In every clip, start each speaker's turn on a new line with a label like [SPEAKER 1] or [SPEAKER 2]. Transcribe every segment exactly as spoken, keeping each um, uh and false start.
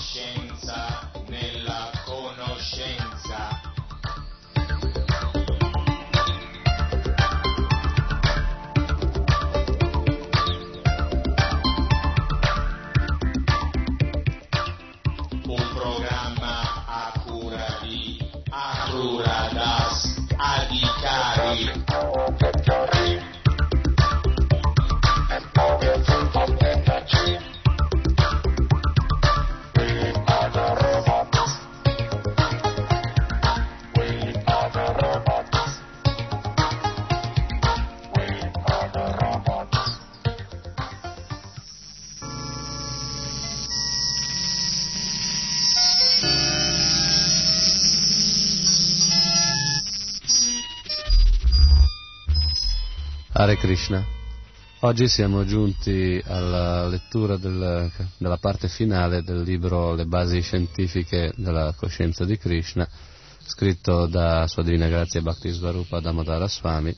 [SPEAKER 1] scienza nella conoscenza. Un programma a cura di Akruradas Adhikari.
[SPEAKER 2] Hare Krishna. Oggi siamo giunti alla lettura del, della parte finale del libro Le basi scientifiche della coscienza di Krishna, scritto da Sua Divina Grazia Bhaktisvarupa Damodara Swami,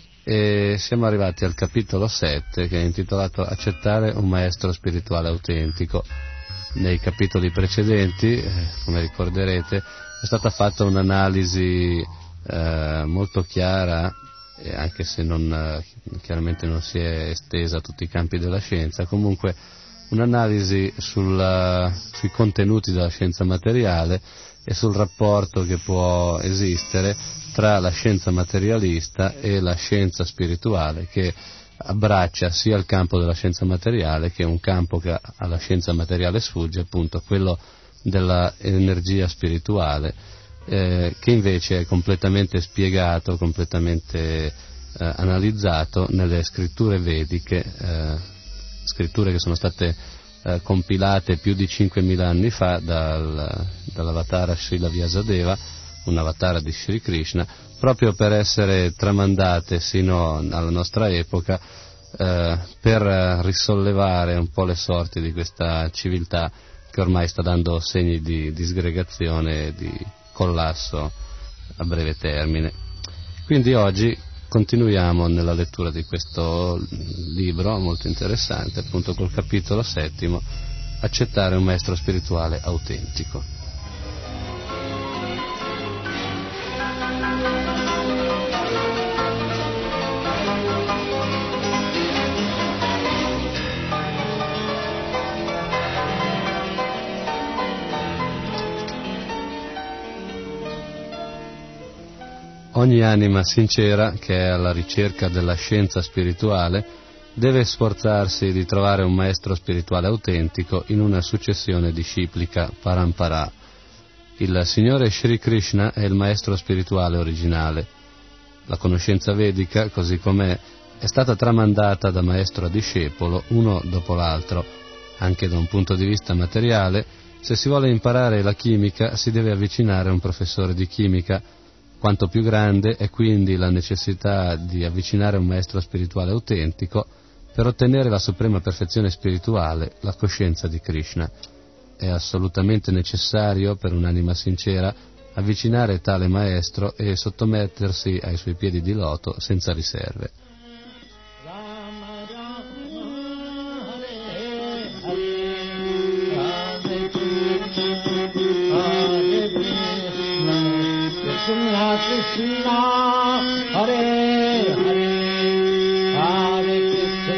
[SPEAKER 2] e siamo arrivati al capitolo sette, che è intitolato Accettare un maestro spirituale autentico. Nei capitoli precedenti, eh, come ricorderete, è stata fatta un'analisi eh, molto chiara, e anche se non, chiaramente non si è estesa a tutti i campi della scienza, comunque un'analisi sulla, sui contenuti della scienza materiale e sul rapporto che può esistere tra la scienza materialista e la scienza spirituale, che abbraccia sia il campo della scienza materiale, che è un campo che alla scienza materiale sfugge, appunto quello dell'energia spirituale, Eh, che invece è completamente spiegato, completamente eh, analizzato nelle scritture vediche, eh, scritture che sono state eh, compilate più di cinquemila anni fa dal, dall'avatara Srila Vyasadeva, un avatara di Sri Krishna, proprio per essere tramandate sino alla nostra epoca, eh, per risollevare un po' le sorti di questa civiltà che ormai sta dando segni di disgregazione e di collasso a breve termine. Quindi oggi continuiamo nella lettura di questo libro molto interessante, appunto col capitolo settimo, Accettare un maestro spirituale autentico. Ogni anima sincera che è alla ricerca della scienza spirituale deve sforzarsi di trovare un maestro spirituale autentico in una successione disciplica parampara. Il Signore Sri Krishna è il maestro spirituale originale. La conoscenza vedica, così com'è, è stata tramandata da maestro a discepolo, uno dopo l'altro. Anche da un punto di vista materiale, se si vuole imparare la chimica si deve avvicinare a un professore di chimica. Quanto più grande è quindi la necessità di avvicinare un maestro spirituale autentico per ottenere la suprema perfezione spirituale, la coscienza di Krishna. È assolutamente necessario per un'anima sincera avvicinare tale maestro e sottomettersi ai suoi piedi di loto senza riserve.
[SPEAKER 3] Krishna, Hare Hare, Hare Krishna.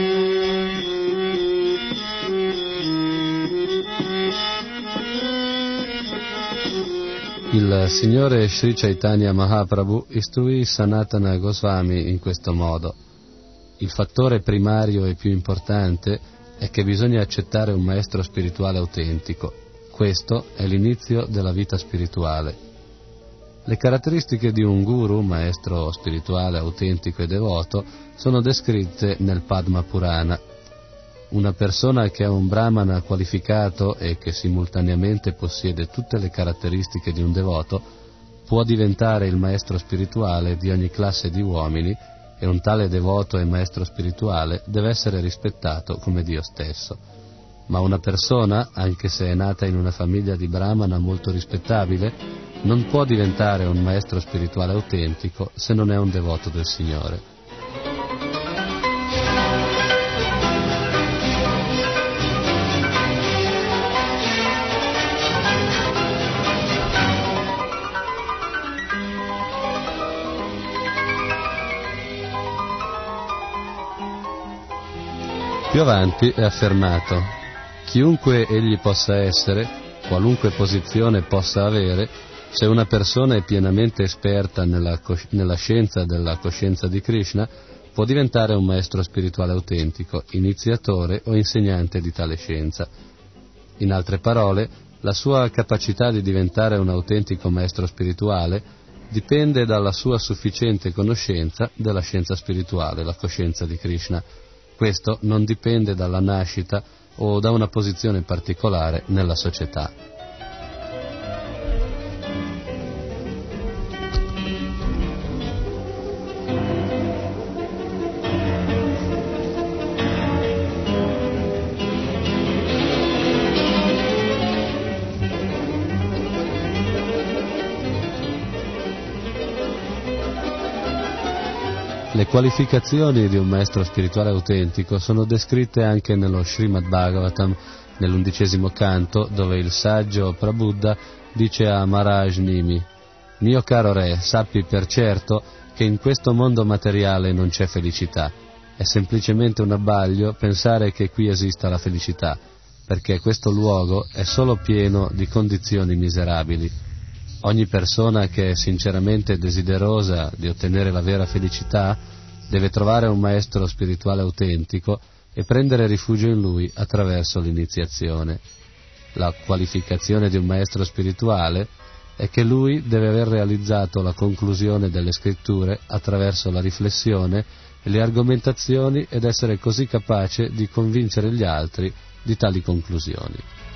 [SPEAKER 2] Il Signore Sri Chaitanya Mahaprabhu istruì Sanatana Goswami in questo modo. Il fattore primario e più importante è che bisogna accettare un maestro spirituale autentico. Questo è l'inizio della vita spirituale. Le caratteristiche di un guru, maestro spirituale autentico e devoto, sono descritte nel Padma Purana. Una persona che è un brahmana qualificato e che simultaneamente possiede tutte le caratteristiche di un devoto può diventare il maestro spirituale di ogni classe di uomini, e un tale devoto e maestro spirituale deve essere rispettato come Dio stesso. Ma una persona, anche se è nata in una famiglia di brahmana molto rispettabile, non può diventare un maestro spirituale autentico se non è un devoto del Signore. Più avanti è affermato: chiunque egli possa essere, qualunque posizione possa avere, se una persona è pienamente esperta nella, cos- nella scienza della coscienza di Krishna, può diventare un maestro spirituale autentico, iniziatore o insegnante di tale scienza. In altre parole, la sua capacità di diventare un autentico maestro spirituale dipende dalla sua sufficiente conoscenza della scienza spirituale, la coscienza di Krishna. Questo non dipende dalla nascita o da una posizione particolare nella società. Le qualificazioni di un maestro spirituale autentico sono descritte anche nello Srimad Bhagavatam, nell'undicesimo canto, dove il saggio Prabuddha dice a Maharaj Nimi: «Mio caro re, sappi per certo che in questo mondo materiale non c'è felicità. È semplicemente un abbaglio pensare che qui esista la felicità, perché questo luogo è solo pieno di condizioni miserabili. Ogni persona che è sinceramente desiderosa di ottenere la vera felicità deve trovare un maestro spirituale autentico e prendere rifugio in lui attraverso l'iniziazione. La qualificazione di un maestro spirituale è che lui deve aver realizzato la conclusione delle scritture attraverso la riflessione e le argomentazioni ed essere così capace di convincere gli altri di tali conclusioni».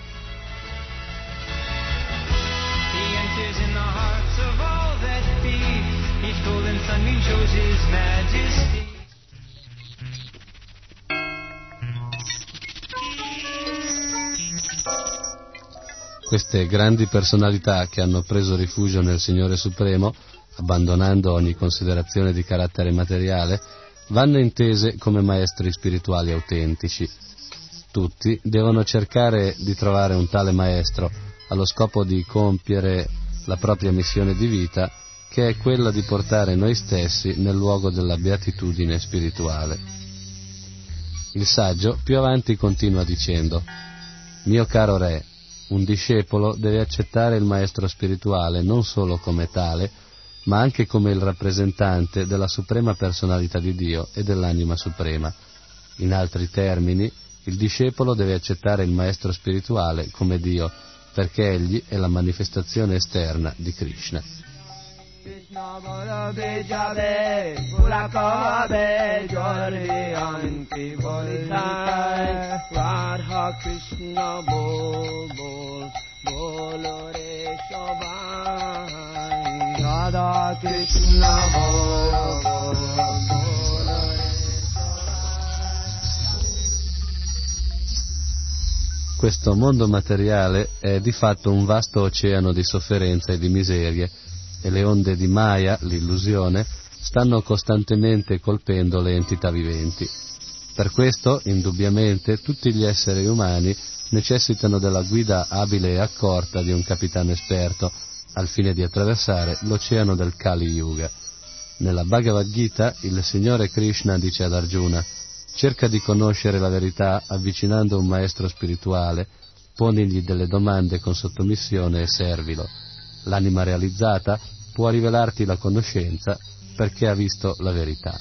[SPEAKER 2] Queste grandi personalità che hanno preso rifugio nel Signore Supremo, abbandonando ogni considerazione di carattere materiale, vanno intese come maestri spirituali autentici. Tutti devono cercare di trovare un tale maestro allo scopo di compiere la propria missione di vita, che è quella di portare noi stessi nel luogo della beatitudine spirituale. Il saggio più avanti continua dicendo: «Mio caro re, un discepolo deve accettare il maestro spirituale non solo come tale, ma anche come il rappresentante della suprema personalità di Dio e dell'anima suprema. In altri termini, il discepolo deve accettare il maestro spirituale come Dio, perché egli è la manifestazione esterna di Krishna».
[SPEAKER 4] Krishna bolo bejabe, purakabe, jorve anti boltai, Radha Krishna bol bol, bolo re shovai, Radha Krishna bol bol, bolo re shovai.
[SPEAKER 2] Questo mondo materiale è di fatto un vasto oceano di sofferenza e di miserie, e le onde di Maya, l'illusione, stanno costantemente colpendo le entità viventi. Per questo, indubbiamente, tutti gli esseri umani necessitano della guida abile e accorta di un capitano esperto, al fine di attraversare l'oceano del Kali Yuga. Nella Bhagavad Gita, il Signore Krishna dice ad Arjuna: «Cerca di conoscere la verità avvicinando un maestro spirituale, ponigli delle domande con sottomissione e servilo. L'anima realizzata può rivelarti la conoscenza perché ha visto la verità».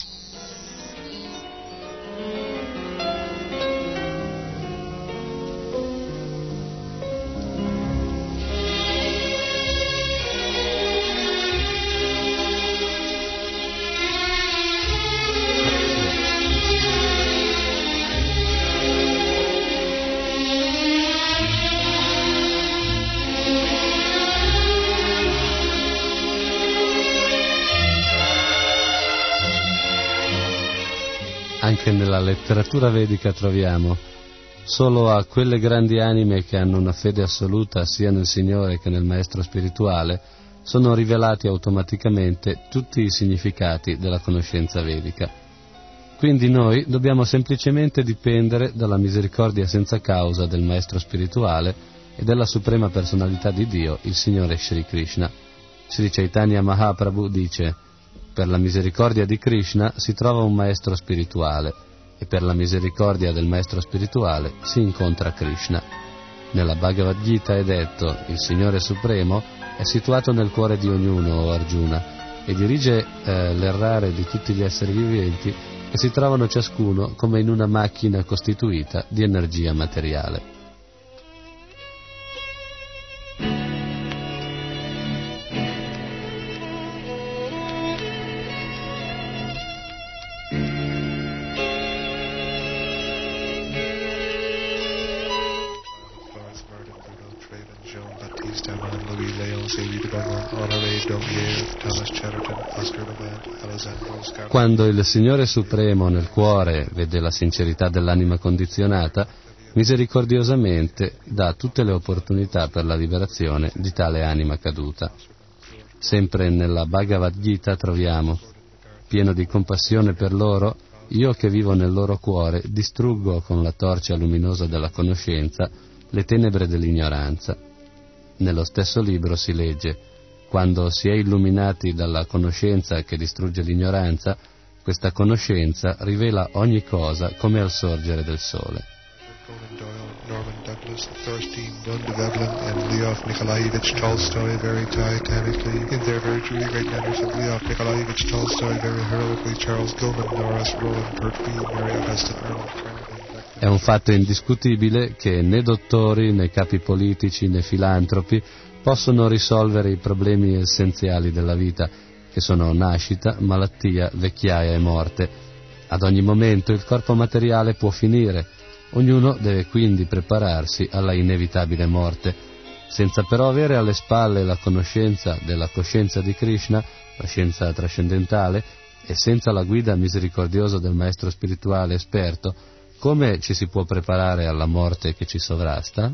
[SPEAKER 2] Anche nella letteratura vedica troviamo: solo a quelle grandi anime che hanno una fede assoluta sia nel Signore che nel Maestro spirituale sono rivelati automaticamente tutti i significati della conoscenza vedica. Quindi noi dobbiamo semplicemente dipendere dalla misericordia senza causa del Maestro spirituale e della suprema personalità di Dio, il Signore Shri Krishna. Sri Chaitanya Mahaprabhu dice: «Per la misericordia di Krishna si trova un maestro spirituale. e per la misericordia del maestro spirituale si incontra Krishna. Nella Bhagavad Gita è detto: il Signore Supremo è situato nel cuore di ognuno, o Arjuna, e dirige eh, l'errare di tutti gli esseri viventi che si trovano ciascuno come in una macchina costituita di energia materiale. Quando il Signore Supremo nel cuore vede la sincerità dell'anima condizionata, misericordiosamente dà tutte le opportunità per la liberazione di tale anima caduta. Sempre nella Bhagavad Gita troviamo: pieno di compassione per loro, io che vivo nel loro cuore distruggo con la torcia luminosa della conoscenza le tenebre dell'ignoranza. Nello stesso libro si legge: quando si è illuminati dalla conoscenza che distrugge l'ignoranza, questa conoscenza rivela ogni cosa come al sorgere del sole.
[SPEAKER 5] Norman Douglas, Thorstein, Don de Veblen, and Leof Nikolaevich Tolstoy very titanically, in their very truly great manners of Leof Nikolaevich Tolstoy very heroically, Charles Gilman, Norris Rowan, Kurt Bean, Mary Augusta Earl.
[SPEAKER 2] È un fatto indiscutibile che né dottori, né capi politici, né filantropi possono risolvere i problemi essenziali della vita, che sono nascita, malattia, vecchiaia e morte. Ad ogni momento il corpo materiale può finire. Ognuno deve quindi prepararsi alla inevitabile morte, senza però avere alle spalle la conoscenza della coscienza di Krishna, la scienza trascendentale, e senza la guida misericordiosa del maestro spirituale esperto. Come ci si può preparare alla morte che ci sovrasta?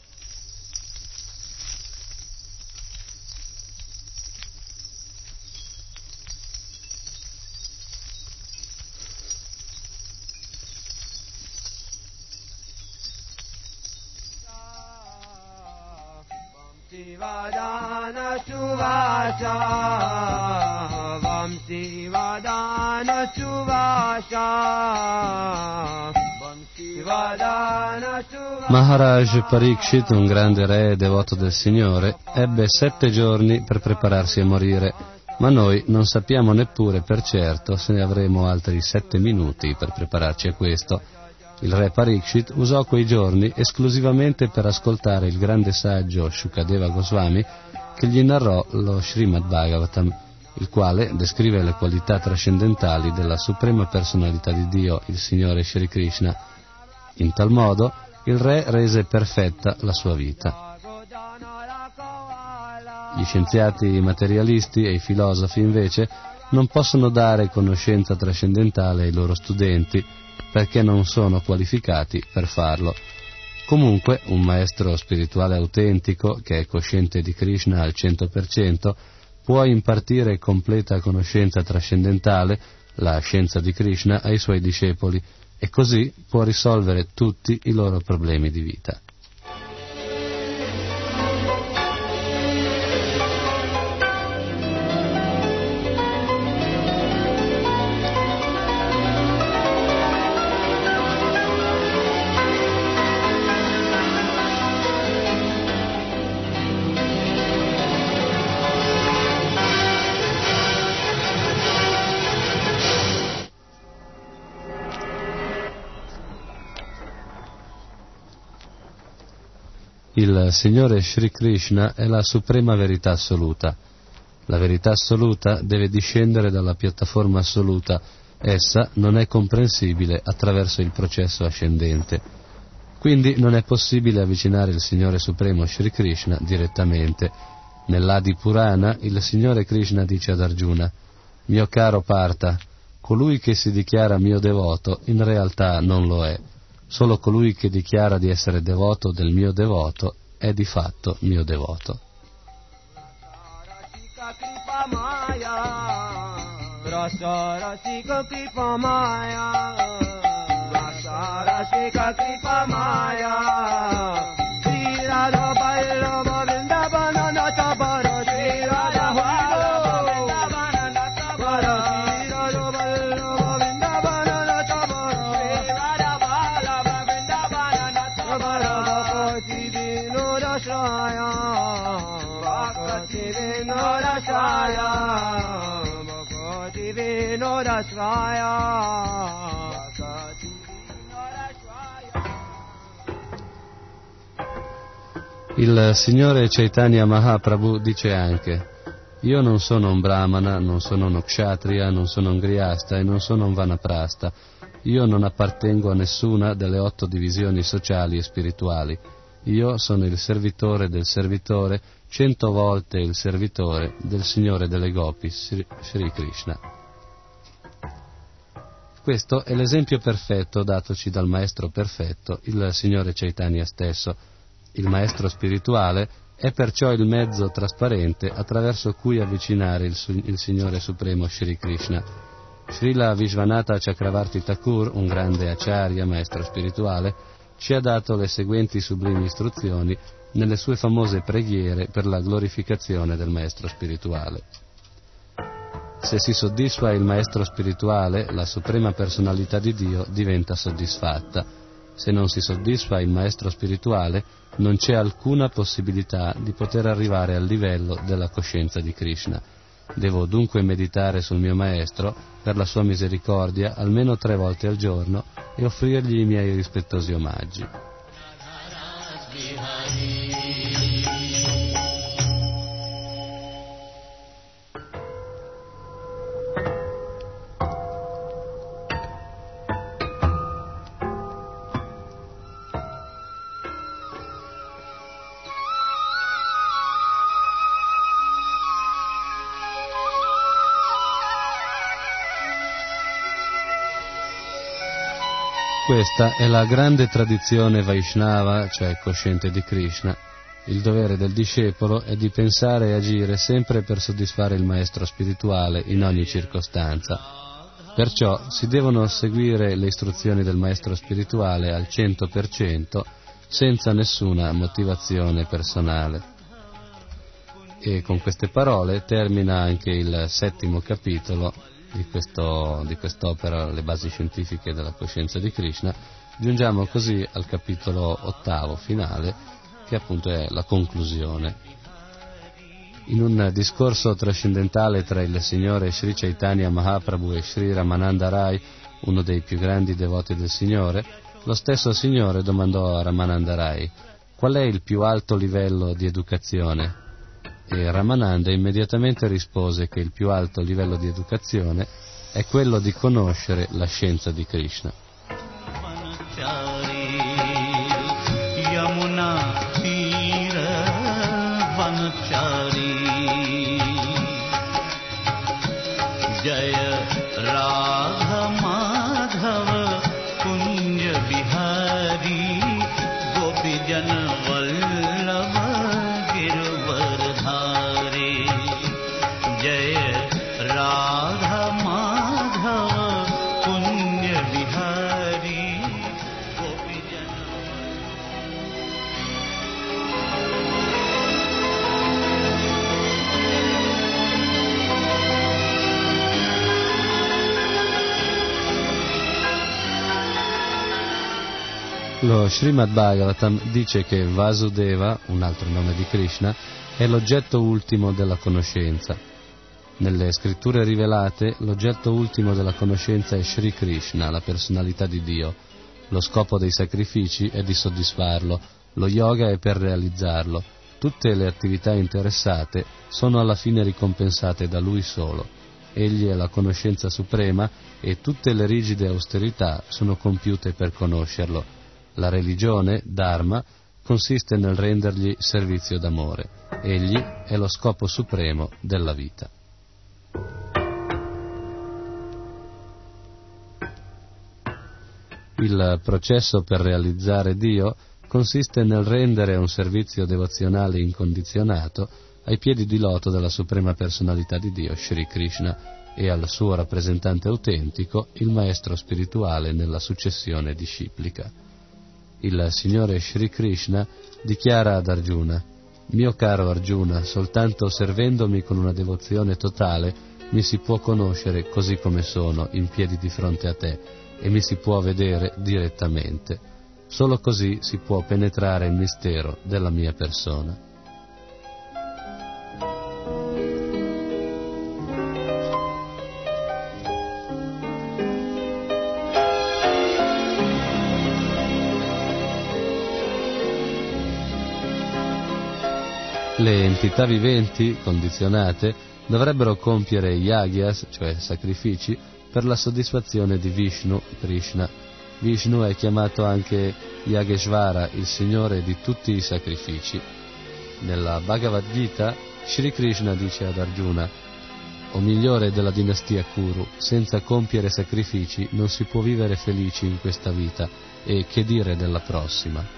[SPEAKER 4] Vadana Suvasa Vamsi Vadana Suvasa Vamsi Vadana Suvasa.
[SPEAKER 2] Maharaj Parikshit, un grande re devoto del Signore, ebbe sette giorni per prepararsi a morire, ma noi non sappiamo neppure per certo se ne avremo altri sette minuti per prepararci a questo. Il re Parikshit usò quei giorni esclusivamente per ascoltare il grande saggio Shukadeva Goswami che gli narrò lo Srimad Bhagavatam, il quale descrive le qualità trascendentali della suprema personalità di Dio, il Signore Shri Krishna. In tal modo il re rese perfetta la sua vita. Gli scienziati materialisti e i filosofi invece non possono dare conoscenza trascendentale ai loro studenti, perché non sono qualificati per farlo. Comunque, un maestro spirituale autentico, che è cosciente di Krishna al cento per cento, può impartire completa conoscenza trascendentale, la scienza di Krishna, ai suoi discepoli, e così può risolvere tutti i loro problemi di vita. Il Signore Shri Krishna è la suprema verità assoluta. La verità assoluta deve discendere dalla piattaforma assoluta, essa non è comprensibile attraverso il processo ascendente. Quindi non è possibile avvicinare il Signore Supremo Shri Krishna direttamente. Nell'Adi Purana il Signore Krishna dice ad Arjuna: «Mio caro Partha, colui che si dichiara mio devoto in realtà non lo è. Solo colui che dichiara di essere devoto del mio devoto è di fatto mio devoto».
[SPEAKER 4] Vinodasvaya, Bhagavati Vinodasvaya, Bhagavati Vinodasvaya.
[SPEAKER 2] Il Signore Chaitanya Mahaprabhu dice anche: io non sono un brahmana, non sono uno kshatriya, non sono un grihasta e non sono un vanaprasta. Io non appartengo a nessuna delle otto divisioni sociali e spirituali. Io sono il servitore del servitore, cento volte il servitore del Signore delle Gopi, Sri Krishna. Questo è l'esempio perfetto datoci dal Maestro perfetto, il Signore Chaitanya stesso. Il Maestro spirituale è perciò il mezzo trasparente attraverso cui avvicinare il, il Signore Supremo Sri Krishna. Srila Vishvanatha Chakravarti Thakur, un grande acharya, maestro spirituale, ci ha dato le seguenti sublimi istruzioni nelle sue famose preghiere per la glorificazione del maestro spirituale. Se si soddisfa il maestro spirituale, la suprema personalità di Dio diventa soddisfatta. Se non si soddisfa il maestro spirituale, non c'è alcuna possibilità di poter arrivare al livello della coscienza di Krishna. Devo dunque meditare sul mio maestro per la sua misericordia almeno tre volte al giorno e offrirgli i miei rispettosi omaggi. Questa è la grande tradizione Vaishnava, cioè cosciente di Krishna. Il dovere del discepolo è di pensare e agire sempre per soddisfare il maestro spirituale in ogni circostanza. Perciò si devono seguire le istruzioni del maestro spirituale al cento per cento senza nessuna motivazione personale. E con queste parole termina anche il settimo capitolo di, questo, di quest'opera, Le basi scientifiche della coscienza di Krishna. Giungiamo così al capitolo ottavo finale, che appunto è la conclusione. In un discorso trascendentale tra il Signore Sri Chaitanya Mahaprabhu e Sri Ramananda Rai, uno dei più grandi devoti del Signore, lo stesso Signore domandò a Ramananda Rai: qual è il più alto livello di educazione? E Ramananda immediatamente rispose che il più alto livello di educazione è quello di conoscere la scienza di Krishna.
[SPEAKER 6] Jaya Radha Madhava Kunja Bihari Gopi Jana Vallabha Girvardhari Jaya Radha Madhava Kunja Bihari Gopi Jana
[SPEAKER 2] Lo Srimad Bhagavatam dice che Vasudeva, un altro nome di Krishna, è l'oggetto ultimo della conoscenza. Nelle scritture rivelate, l'oggetto ultimo della conoscenza è Sri Krishna, la personalità di Dio. Lo scopo dei sacrifici è di soddisfarlo, lo yoga è per realizzarlo. Tutte le attività interessate sono alla fine ricompensate da Lui solo. Egli è la conoscenza suprema e tutte le rigide austerità sono compiute per conoscerlo. La religione, Dharma, consiste nel rendergli servizio d'amore. Egli è lo scopo supremo della vita. Il processo per realizzare Dio consiste nel rendere un servizio devozionale incondizionato ai piedi di loto della suprema personalità di Dio, Sri Krishna, e al suo rappresentante autentico, il maestro spirituale nella successione disciplica. Il Signore Sri Krishna dichiara ad Arjuna: mio caro Arjuna, soltanto servendomi con una devozione totale mi si può conoscere così come sono, in piedi di fronte a te, e mi si può vedere direttamente. Solo così si può penetrare il mistero della mia persona. Le entità viventi, condizionate, dovrebbero compiere yagyas, cioè sacrifici, per la soddisfazione di Vishnu, Krishna. Vishnu è chiamato anche Yageshvara, il signore di tutti i sacrifici. Nella Bhagavad Gita, Shri Krishna dice ad Arjuna: o migliore della dinastia Kuru, senza compiere sacrifici non si può vivere felici in questa vita, e che dire della prossima.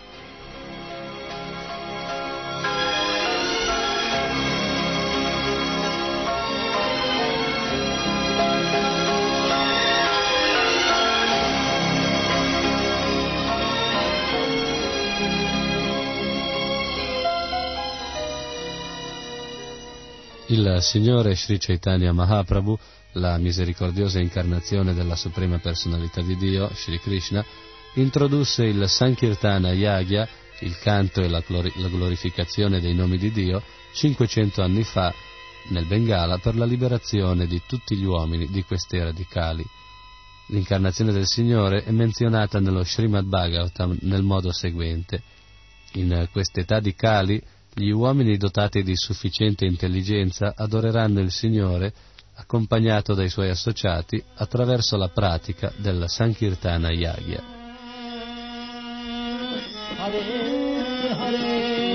[SPEAKER 2] Il Signore Sri Chaitanya Mahaprabhu, la misericordiosa incarnazione della Suprema Personalità di Dio, Shri Krishna, introdusse il Sankirtana Yagya, il canto e la, glori- la glorificazione dei nomi di Dio, cinquecento anni fa nel Bengala per la liberazione di tutti gli uomini di queste radicali. L'incarnazione del Signore è menzionata nello Srimad Bhagavatam nel modo seguente: in quest'età di Kali gli uomini dotati di sufficiente intelligenza adoreranno il Signore accompagnato dai suoi associati attraverso la pratica del Sankirtana Yagya. Hare, Hare.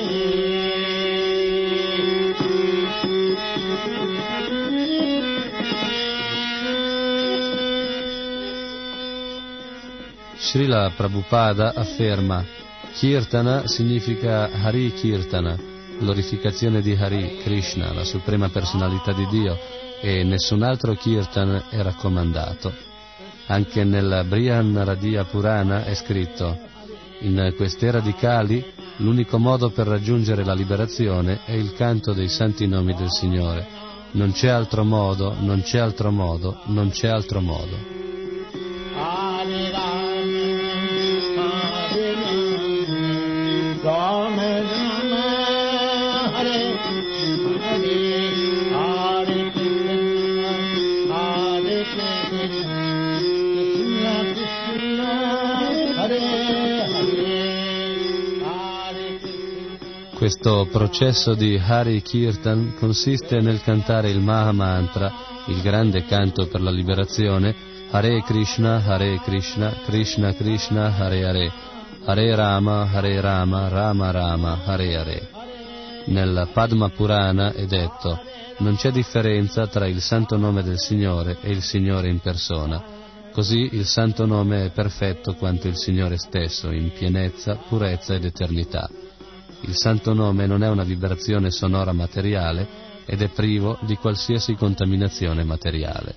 [SPEAKER 2] Srila Prabhupada afferma: Kirtana significa Hari Kirtana, glorificazione di Hari, Krishna, la suprema personalità di Dio, e nessun altro Kirtan è raccomandato. Anche nel Brihanaradiya Purana è scritto: in quest'era di Kali l'unico modo per raggiungere la liberazione è il canto dei santi nomi del Signore. Non c'è altro modo, non c'è altro modo, non c'è altro modo. Questo processo di Hari Kirtan consiste nel cantare il Maha Mantra, il grande canto per la liberazione, Hare Krishna, Hare Krishna, Krishna Krishna, Hare Hare, Hare Rama, Hare Rama, Rama Rama, Hare Hare. Nel Padma Purana è detto: non c'è differenza tra il santo nome del Signore e il Signore in persona. Così il santo nome è perfetto quanto il Signore stesso, in pienezza, purezza ed eternità. Il santo nome non è una vibrazione sonora materiale ed è privo di qualsiasi contaminazione materiale.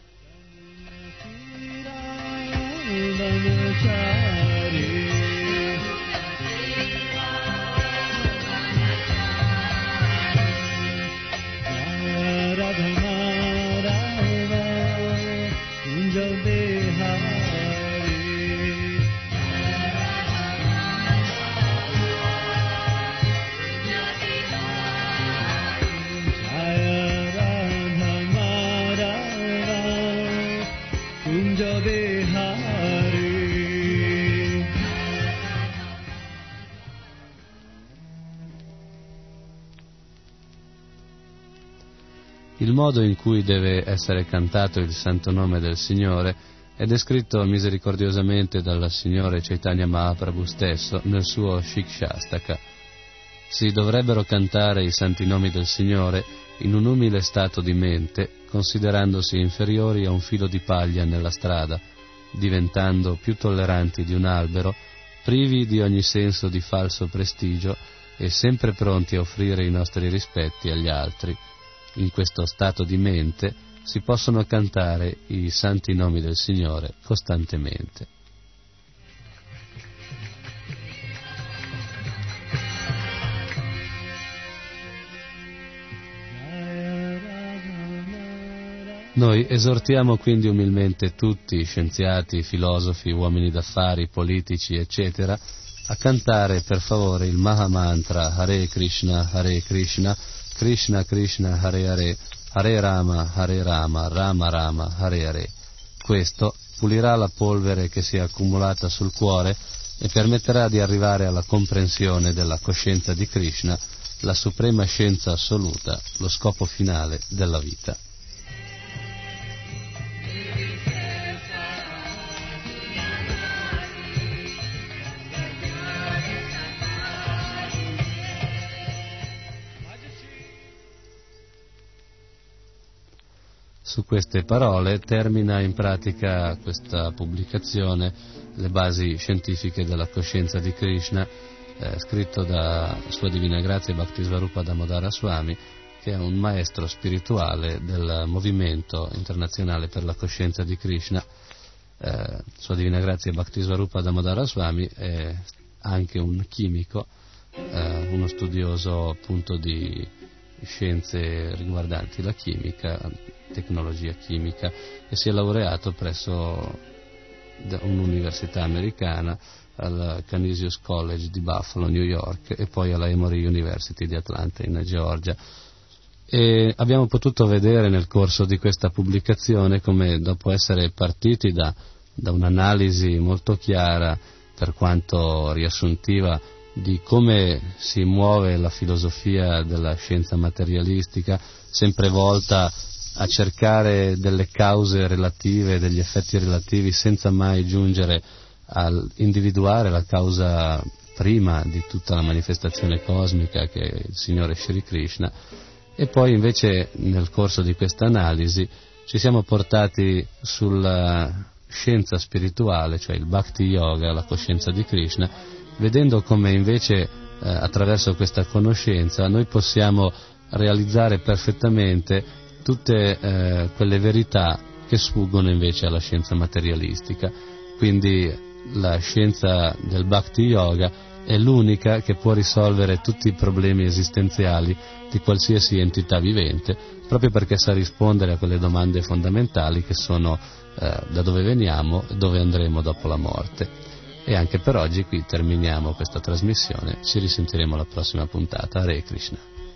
[SPEAKER 2] Il modo in cui deve essere cantato il santo nome del Signore è descritto misericordiosamente dal Signore Chaitanya Mahaprabhu stesso nel suo Shikshastaka. Si dovrebbero cantare i santi nomi del Signore in un umile stato di mente, considerandosi inferiori a un filo di paglia nella strada, diventando più tolleranti di un albero, privi di ogni senso di falso prestigio e sempre pronti a offrire i nostri rispetti agli altri. In questo stato di mente si possono cantare i santi nomi del Signore costantemente. Noi esortiamo quindi umilmente tutti, scienziati, filosofi, uomini d'affari, politici, eccetera, a cantare per favore il Maha Mantra Hare Krishna, Hare Krishna, Krishna Krishna, Hare Hare, Hare Rama, Hare Rama, Rama Rama, Hare Hare. Questo pulirà la polvere che si è accumulata sul cuore e permetterà di arrivare alla comprensione della coscienza di Krishna la suprema scienza assoluta, lo scopo finale della vita. Su queste parole termina in pratica questa pubblicazione, Le basi scientifiche della coscienza di Krishna, eh, scritto da Sua Divina Grazia Bhaktisvarupa Damodara Swami, che è un maestro spirituale del movimento internazionale per la coscienza di Krishna. Eh, Sua Divina Grazia Bhaktisvarupa Damodara Swami è anche un chimico, eh, uno studioso appunto di scienze riguardanti la chimica, tecnologia chimica, e si è laureato presso un'università americana, al Canisius College di Buffalo, New York, e poi alla Emory University di Atlanta in Georgia. E abbiamo potuto vedere nel corso di questa pubblicazione come, dopo essere partiti da, da un'analisi molto chiara, per quanto riassuntiva, di come si muove la filosofia della scienza materialistica, sempre volta a cercare delle cause relative, degli effetti relativi, senza mai giungere a individuare la causa prima di tutta la manifestazione cosmica, che è il Signore Shri Krishna. E poi invece nel corso di questa analisi ci siamo portati sulla scienza spirituale, cioè il Bhakti Yoga, la coscienza di Krishna, vedendo come invece eh, attraverso questa conoscenza noi possiamo realizzare perfettamente tutte eh, quelle verità che sfuggono invece alla scienza materialistica. Quindi la scienza del Bhakti Yoga è l'unica che può risolvere tutti i problemi esistenziali di qualsiasi entità vivente, proprio perché sa rispondere a quelle domande fondamentali che sono eh, da dove veniamo e dove andremo dopo la morte. E anche per oggi qui terminiamo questa trasmissione, ci risentiremo alla prossima puntata. Hare Krishna.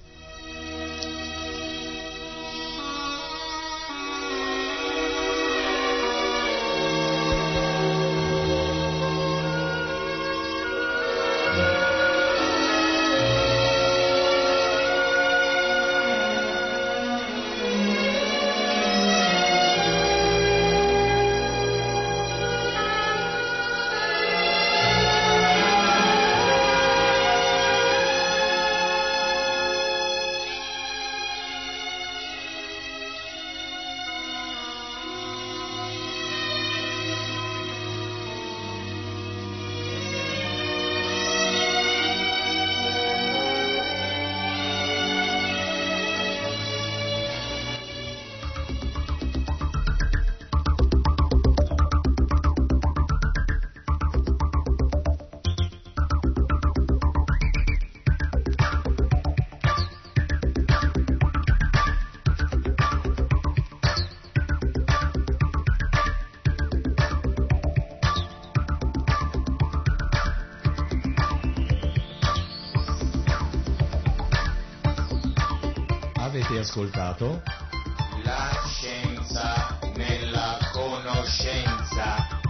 [SPEAKER 3] Avete ascoltato
[SPEAKER 1] La scienza nella conoscenza.